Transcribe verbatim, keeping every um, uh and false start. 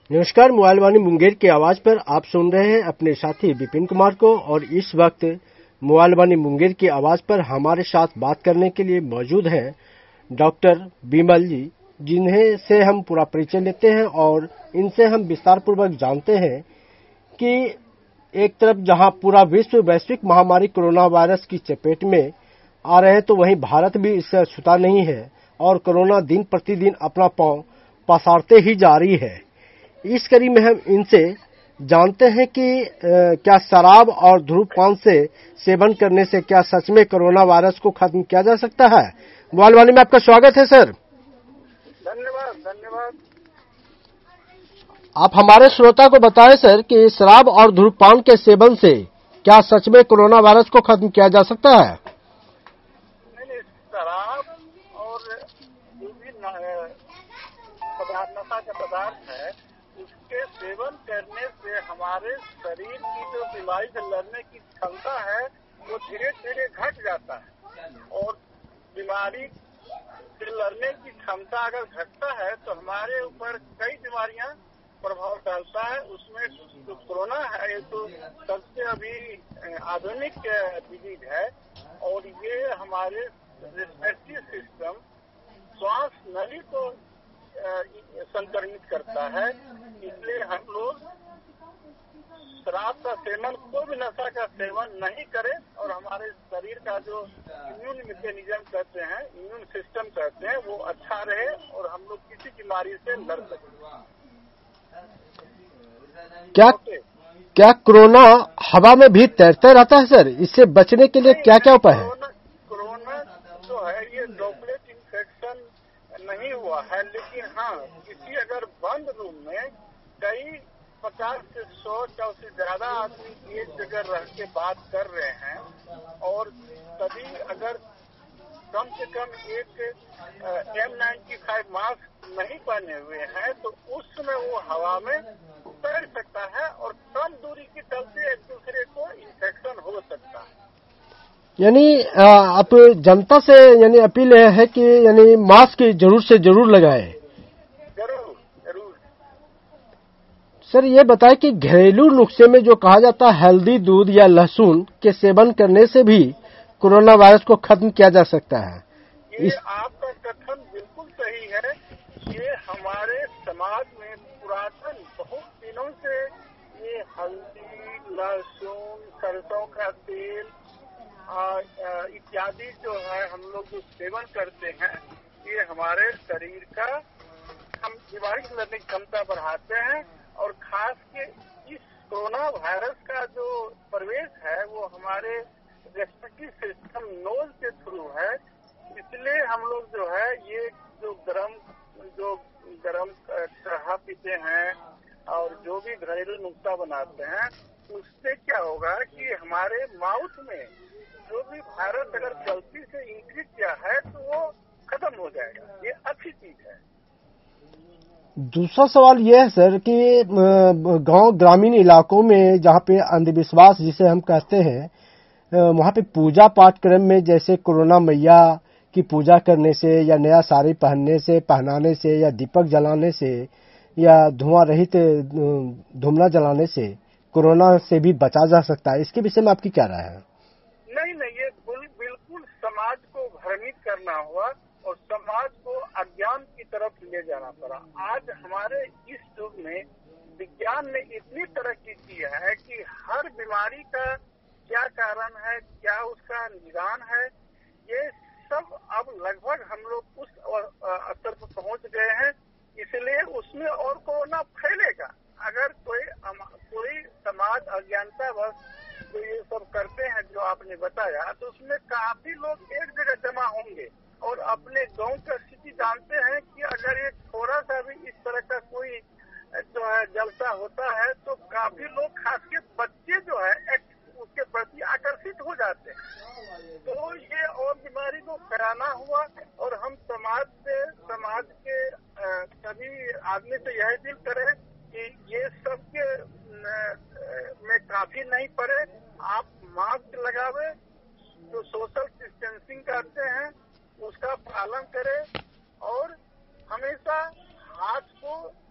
नमस्कार, मोबाइल वाणी मुंगेर की आवाज पर आप सुन रहे हैं अपने साथी विपिन कुमार को। और इस वक्त मोबाइल वाणी मुंगेर की आवाज पर हमारे साथ बात करने के लिए मौजूद हैं डॉक्टर बिमल जी, जिन्हें से हम पूरा परिचय लेते हैं और इनसे हम विस्तार पूर्वक जानते हैं कि एक तरफ जहां पूरा विश्व वैश्विक महामारी कोरोना वायरस की चपेट में आ रहे हैं, तो वहीं भारत भी इससे छूटा नहीं है और कोरोना दिन प्रतिदिन अपना पांव पसारते ही जा रही है। इस कड़ी में हम इनसे जानते हैं कि आ, क्या शराब और धूम्रपान से सेवन करने से क्या सच में कोरोना वायरस को खत्म किया जा सकता है। मोबाइल वाणी में आपका स्वागत है सर। धन्यवाद धन्यवाद। आप हमारे श्रोता को बताएं सर कि शराब और धूम्रपान के सेवन से क्या सच में कोरोना वायरस को खत्म किया जा सकता है। नहीं नहीं, शराब और जो भी पदार्थ नशा का पदार्थ है, उसके सेवन करने से हमारे शरीर की जो बीमारी से लड़ने की क्षमता है वो धीरे धीरे घट जाता है। और बीमारी से लड़ने की क्षमता अगर घटता है तो हमारे ऊपर कई बीमारियां प्रभाव डालता है। उसमें जो कोरोना है ये तो सबसे अभी आधुनिक डिजीज है और ये हमारे रेस्पिरेटरी सिस्टम, श्वास नली को संक्रमित करता है। इसलिए हम लोग शराब का सेवन, कोई भी नशा का सेवन नहीं करें और हमारे शरीर का जो इम्यून मैकेनिज्म कहते हैं, इम्यून सिस्टम कहते हैं, वो अच्छा रहे और हम लोग किसी बीमारी से लड़ सकें। क्या क्या कोरोना हवा में भी तैरता रहता है सर? इससे बचने के लिए क्या क्या उपाय है? कोरोना जो है ये ड्रॉपलेट इन्फेक्शन नहीं हुआ है, लेकिन हाँ किसी अगर बंद रूम में कई पचास से सौ या उससे ज्यादा आदमी एक जगह रह के बात कर रहे हैं और सभी अगर कम से कम एक एम नाइन्टी फाइव मास्क नहीं पहने हुए हैं तो उस समय वो हवा में तैर सकता है और कम दूरी के चलते एक दूसरे को इन्फेक्शन हो सकता है। यानी आप जनता से यानी अपील है कि यानी मास्क जरूर से जरूर लगाएं। जरूर जरूर। सर ये बताएं कि घरेलू नुस्खे में जो कहा जाता है हल्दी, दूध या लहसुन के सेवन करने से भी कोरोना वायरस को खत्म किया जा सकता है। ये इस... आपका कथन बिल्कुल सही है। ये हमारे समाज में पुरातन बहुत दिनों से ये हल्दी, लहसुन, सरसों का तेल इत्यादि जो है हम लोग जो सेवन करते हैं, ये हमारे शरीर का हम बीमारी से लड़ने की क्षमता बढ़ाते हैं। और खास के इस कोरोना वायरस का जो प्रवेश है वो हमारे रेस्पिरेटरी सिस्टम नोज के थ्रू है। इसलिए हम लोग जो है ये जो गरम जो गरम काढ़ा पीते हैं और जो भी घरेलू नुस्खा बनाते हैं, उससे क्या होगा कि हमारे माउथ में जो भी वायरस अगर गलती से इंक्रीज किया है तो वो खत्म हो जाएगा। ये अच्छी चीज है। दूसरा सवाल यह है सर कि गांव ग्रामीण इलाकों में जहां पे अंधविश्वास जिसे हम कहते हैं, वहां पे पूजा पाठ क्रम में जैसे कोरोना मैया की पूजा करने से या नया साड़ी पहनने से पहनाने से या दीपक जलाने से या धुआं रहित धुमना जलाने से कोरोना से भी बचा जा सकता है। इसके विषय में आपकी क्या राय है? नहीं नहीं, ये बिल्कुल समाज को भ्रमित करना हुआ और समाज को अज्ञान की तरफ ले जाना पड़ा। आज हमारे इस युग में विज्ञान ने इतनी तरक्की की है कि हर बीमारी का क्या कारण है, क्या उसका निदान है, ये सब अब लगभग हम लोग उस स्तर पर पहुंच गए हैं। इसलिए उसमें और कोरोना फैलेगा। अगर कोई कोई समाज अज्ञानतावश जो ये सब करते हैं जो आपने बताया, तो उसमें काफी लोग एक जगह जमा होंगे और अपने गांव का स्थिति जानते हैं कि अगर ये थोड़ा सा भी इस तरह का कोई जो है जलसा होता है तो काफी लोग, खास के बच्चे जो है उसके प्रति आकर्षित हो जाते हैं। तो ये और बीमारी को फैलाना हुआ और हम समाज से समाज के सभी आदमी से यह अपील करें कि ये सब के में काफी नहीं पड़े, आप मास्क लगावे, जो सोशल डिस्टेंसिंग करते हैं उसका पालन करें और हमेशा हाथ को